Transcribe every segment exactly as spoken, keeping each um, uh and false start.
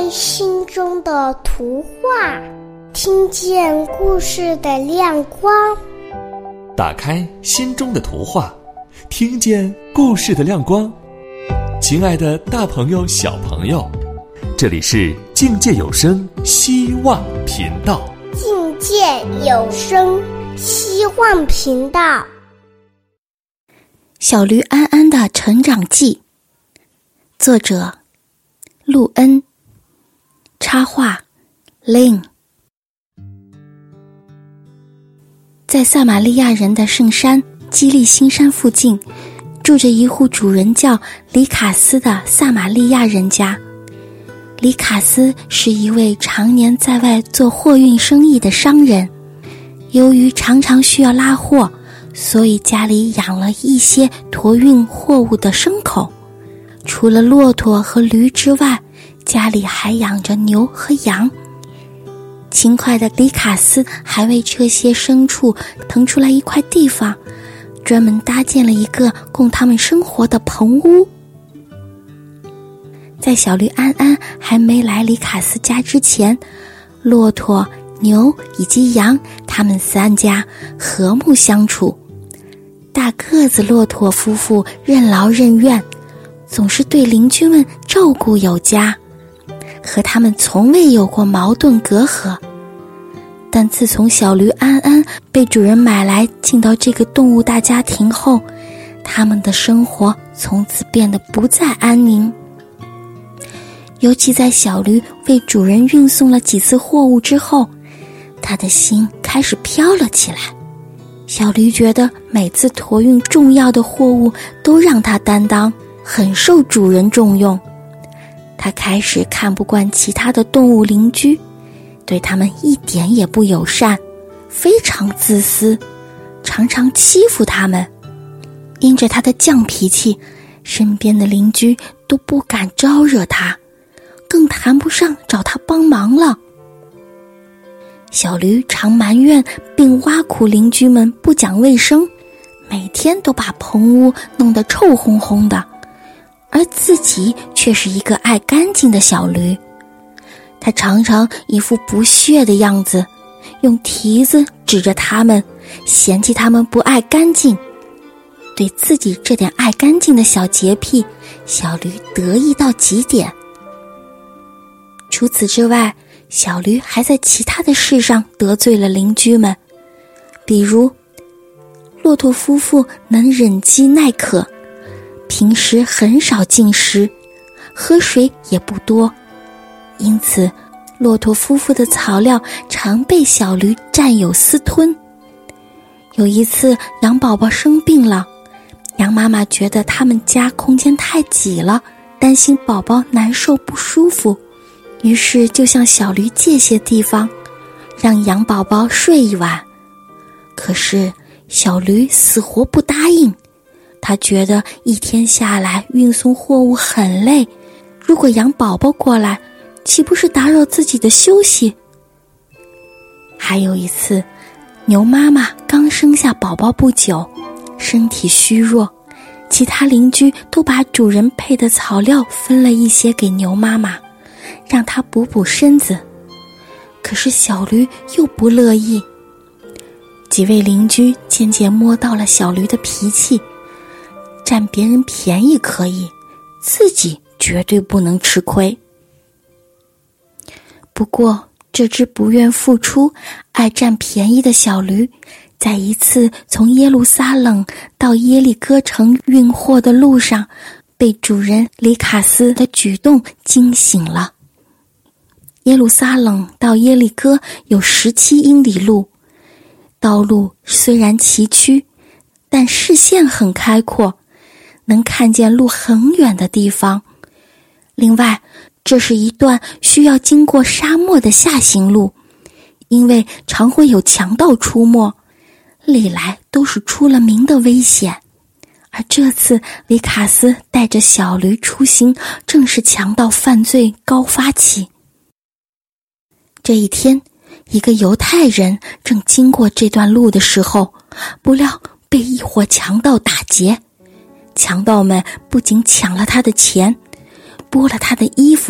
见心中的图画，听见故事的亮光。 打开心中的图画，听见故事的亮光。亲爱的大朋友小朋友，这里是境界有声希望频道。 境界有声希望频道。 小驴安安的成长记，作者陆恩，插画 Lin。 在撒玛利亚人的圣山基利新山附近，住着一户主人叫里卡斯的撒玛利亚人家。里卡斯是一位常年在外做货运生意的商人，由于常常需要拉货，所以家里养了一些驮运货物的牲口。除了骆驼和驴之外，家里还养着牛和羊。勤快的里卡斯还为这些牲畜腾出来一块地方，专门搭建了一个供他们生活的棚屋。在小驴安安还没来里卡斯家之前，骆驼、牛以及羊他们三家和睦相处。大个子骆驼夫妇任劳任怨，总是对邻居们照顾有加，和他们从未有过矛盾隔阂。但自从小驴安安被主人买来进到这个动物大家庭后，他们的生活从此变得不再安宁。尤其在小驴为主人运送了几次货物之后，他的心开始飘了起来。小驴觉得每次驮运重要的货物都让他担当，很受主人重用。他开始看不惯其他的动物邻居，对他们一点也不友善，非常自私，常常欺负他们。因着他的犟脾气，身边的邻居都不敢招惹他，更谈不上找他帮忙了。小驴常埋怨并挖苦邻居们不讲卫生，每天都把棚屋弄得臭烘烘的，而自己却是一个爱干净的小驴。他常常一副不屑的样子，用蹄子指着他们，嫌弃他们不爱干净。对自己这点爱干净的小洁癖，小驴得意到极点。除此之外，小驴还在其他的事上得罪了邻居们，比如骆驼夫妇能忍饥耐渴，平时很少进食，喝水也不多，因此骆驼夫妇的草料常被小驴占有私吞。有一次羊宝宝生病了，羊妈妈觉得他们家空间太挤了，担心宝宝难受不舒服，于是就向小驴借些地方，让羊宝宝睡一晚。可是小驴死活不答应，他觉得一天下来运送货物很累，如果羊宝宝过来，岂不是打扰自己的休息？还有一次，牛妈妈刚生下宝宝不久，身体虚弱，其他邻居都把主人配的草料分了一些给牛妈妈，让她补补身子。可是小驴又不乐意。几位邻居渐渐摸到了小驴的脾气，占别人便宜可以，自己绝对不能吃亏。不过这只不愿付出、爱占便宜的小驴，在一次从耶路撒冷到耶利哥城运货的路上，被主人里卡斯的举动惊醒了。耶路撒冷到耶利哥有十七英里路，道路虽然崎岖，但视线很开阔，能看见路很远的地方。另外，这是一段需要经过沙漠的下行路，因为常会有强盗出没，历来都是出了名的危险。而这次里卡斯带着小驴出行，正是强盗犯罪高发期。这一天，一个犹太人正经过这段路的时候，不料被一伙强盗打劫。强盗们不仅抢了他的钱，剥了他的衣服，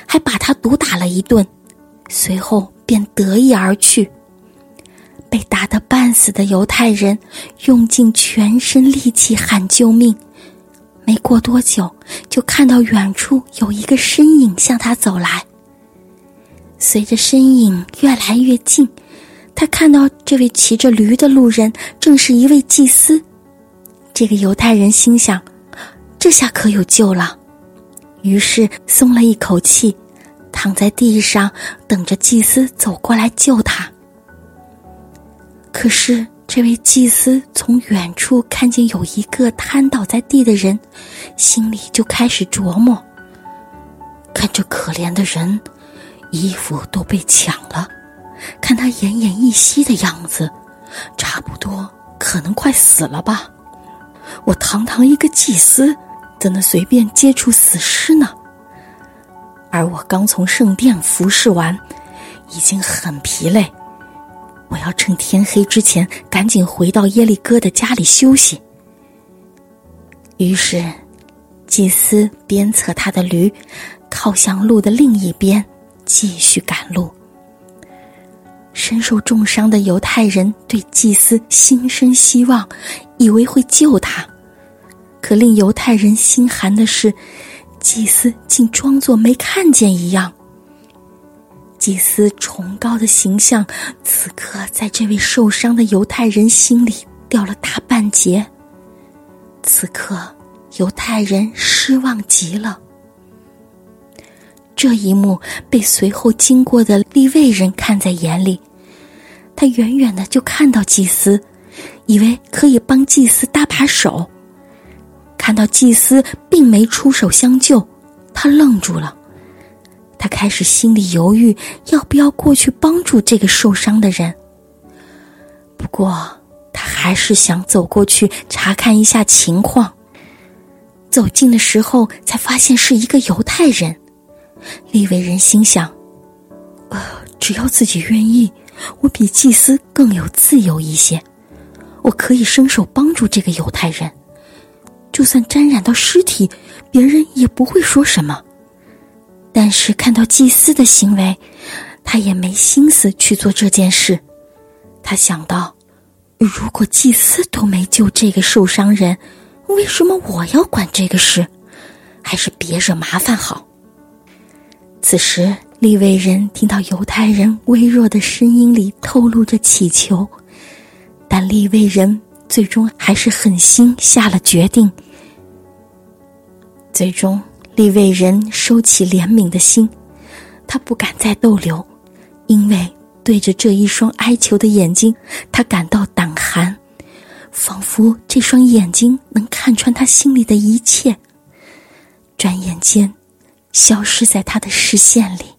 还把他毒打了一顿，随后便得意而去。被打得半死的犹太人用尽全身力气喊救命，没过多久就看到远处有一个身影向他走来。随着身影越来越近，他看到这位骑着驴的路人正是一位祭司。这个犹太人心想，这下可有救了，于是松了一口气，躺在地上等着祭司走过来救他。可是这位祭司从远处看见有一个瘫倒在地的人，心里就开始琢磨，看这可怜的人，衣服都被抢了，看他奄奄一息的样子，差不多可能快死了吧。我堂堂一个祭司，怎能随便接触死尸呢？而我刚从圣殿服侍完，已经很疲累，我要趁天黑之前赶紧回到耶利哥的家里休息。于是祭司鞭策他的驴靠向路的另一边，继续赶路。身受重伤的犹太人对祭司心生希望，以为会救他。可令犹太人心寒的是，祭司竟装作没看见一样。祭司崇高的形象此刻在这位受伤的犹太人心里掉了大半截。此刻犹太人失望极了。这一幕被随后经过的利未人看在眼里，他远远的就看到祭司，以为可以帮祭司搭把手。看到祭司并没出手相救，他愣住了。他开始心里犹豫，要不要过去帮助这个受伤的人。不过他还是想走过去查看一下情况。走近的时候才发现是一个犹太人。利未人心想，呃，只要自己愿意，我比祭司更有自由一些，我可以伸手帮助这个犹太人，就算沾染到尸体，别人也不会说什么。但是看到祭司的行为，他也没心思去做这件事。他想到，如果祭司都没救这个受伤人，为什么我要管这个事？还是别惹麻烦好。此时利未人听到犹太人微弱的声音里透露着祈求，但利未人最终还是狠心下了决定。最终利未人收起怜悯的心，他不敢再逗留，因为对着这一双哀求的眼睛，他感到胆寒，仿佛这双眼睛能看穿他心里的一切，转眼间消失在他的视线里。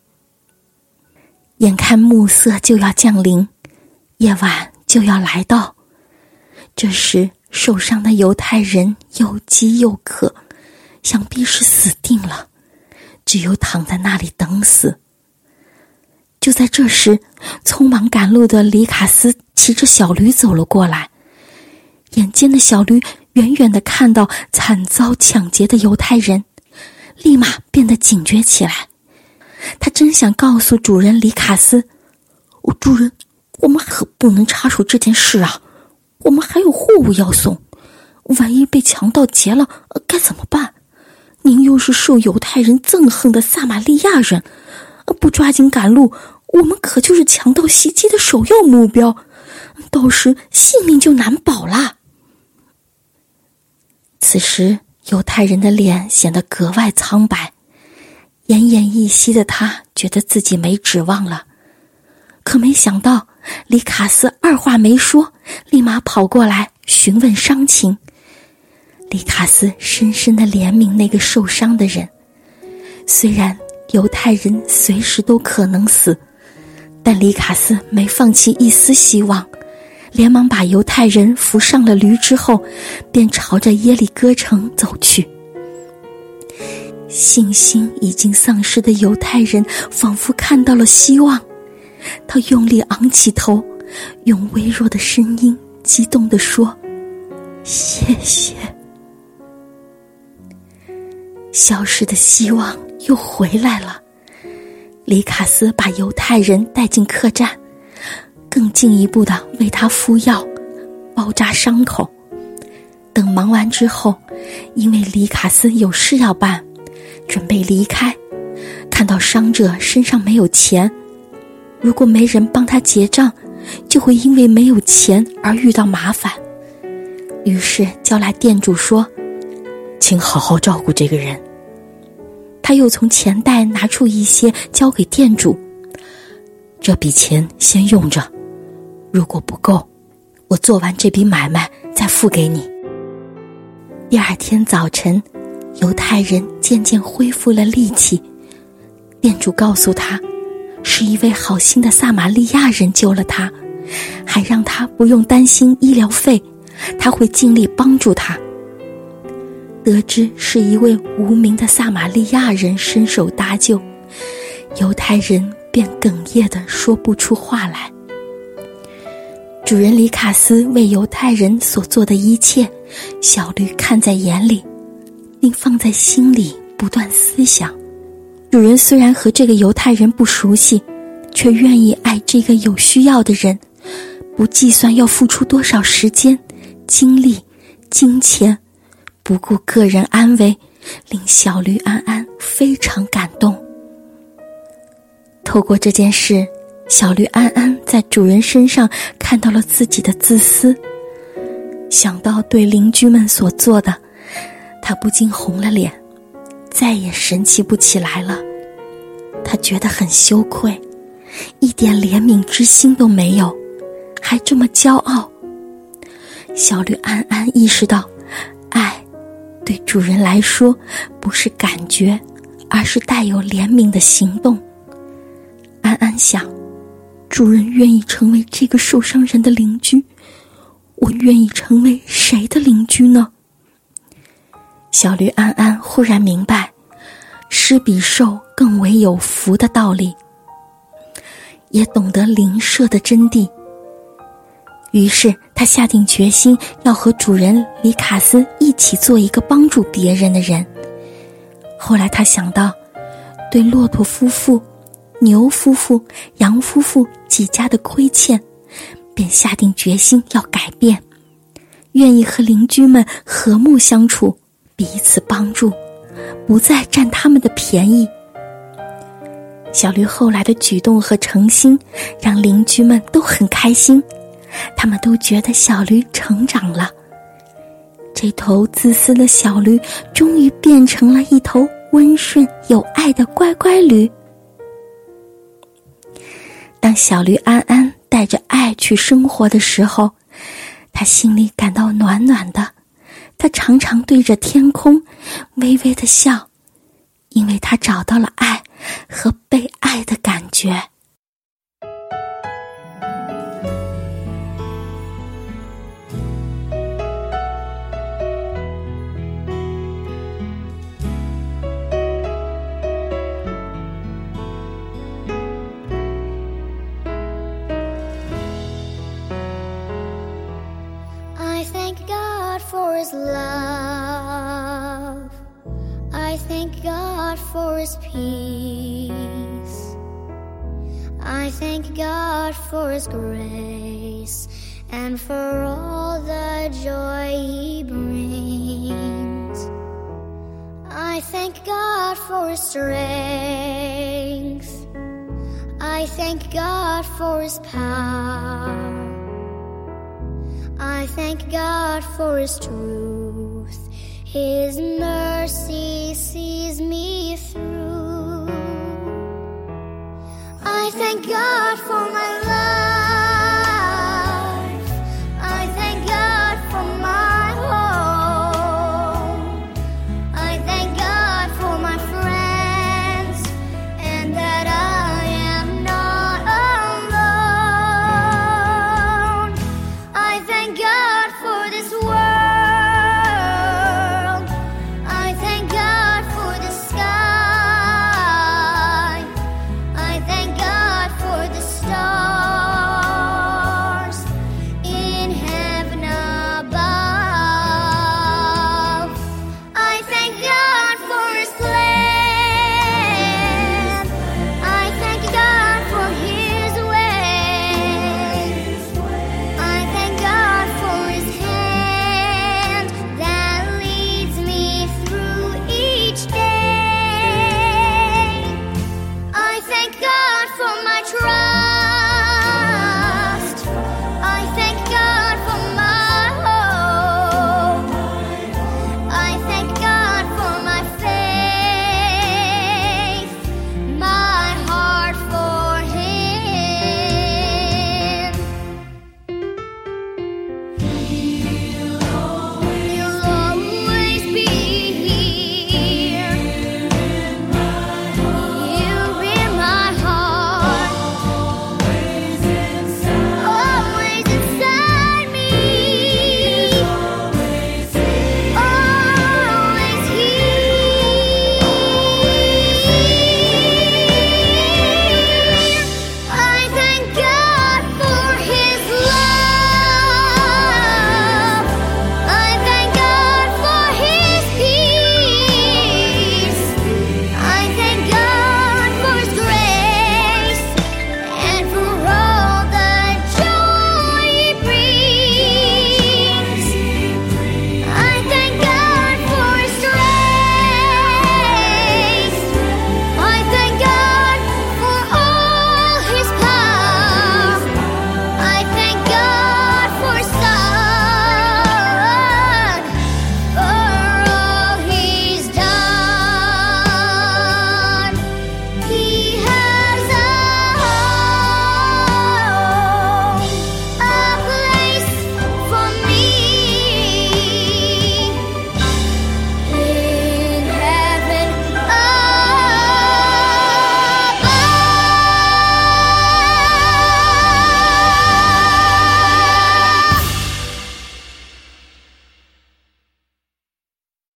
眼看暮色就要降临，夜晚就要来到，这时受伤的犹太人又饥又渴，想必是死定了，只有躺在那里等死。就在这时，匆忙赶路的里卡斯骑着小驴走了过来。眼尖的小驴远远地看到惨遭抢劫的犹太人，立马变得警觉起来。他真想告诉主人里卡斯，哦，主人，我们可不能插手这件事啊，我们还有货物要送，万一被强盗劫了，呃、该怎么办？您又是受犹太人憎恨的撒玛利亚人，呃、不抓紧赶路，我们可就是强盗袭击的首要目标，到时性命就难保啦。此时犹太人的脸显得格外苍白，奄奄一息的他觉得自己没指望了。可没想到里卡斯二话没说，立马跑过来询问伤情。里卡斯深深地怜悯那个受伤的人，虽然犹太人随时都可能死，但里卡斯没放弃一丝希望，连忙把犹太人扶上了驴之后，便朝着耶利哥城走去。信心已经丧失的犹太人仿佛看到了希望，他用力昂起头，用微弱的声音激动地说：谢谢。消失的希望又回来了。里卡斯把犹太人带进客栈，更进一步地为他敷药，包扎伤口。等忙完之后，因为里卡斯有事要办，准备离开，看到伤者身上没有钱，如果没人帮他结账，就会因为没有钱而遇到麻烦。于是叫来店主说，请好好照顾这个人。他又从钱袋拿出一些交给店主，这笔钱先用着，如果不够，我做完这笔买卖再付给你。第二天早晨，犹太人渐渐恢复了力气。店主告诉他，是一位好心的撒玛利亚人救了他，还让他不用担心医疗费，他会尽力帮助他。得知是一位无名的撒玛利亚人伸手搭救，犹太人便哽咽地说不出话来。主人里卡斯为犹太人所做的一切，小驴看在眼里，并放在心里不断思想。主人虽然和这个犹太人不熟悉，却愿意爱这个有需要的人，不计算要付出多少时间、精力、金钱，不顾个人安危，令小驴安安非常感动。透过这件事，小驴安安在主人身上看到了自己的自私，想到对邻居们所做的，他不禁红了脸，再也神气不起来了。他觉得很羞愧，一点怜悯之心都没有，还这么骄傲。小驴安安意识到，爱对主人来说不是感觉，而是带有怜悯的行动。安安想，主人愿意成为这个受伤人的邻居，我愿意成为谁的邻居呢？小驴安安忽然明白，施比受更为有福的道理，也懂得邻舍的真谛。于是他下定决心要和主人里卡斯一起做一个帮助别人的人。后来他想到，对骆驼夫妇、牛夫妇、羊夫妇几家的亏欠，便下定决心要改变，愿意和邻居们和睦相处，彼此帮助，不再占他们的便宜。小驴后来的举动和诚心让邻居们都很开心，他们都觉得小驴成长了。这头自私的小驴终于变成了一头温顺有爱的乖乖驴。当小驴安安带着爱去生活的时候，他心里感到暖暖的，他常常对着天空微微地笑，因为他找到了爱和被爱的感觉。 I thank God for His love. I thank God for His peace. I thank God for His grace and for all the joy He brings. I thank God for His strength. I thank God for His power. I thank God for His truth. His mercy sees me through. I thank God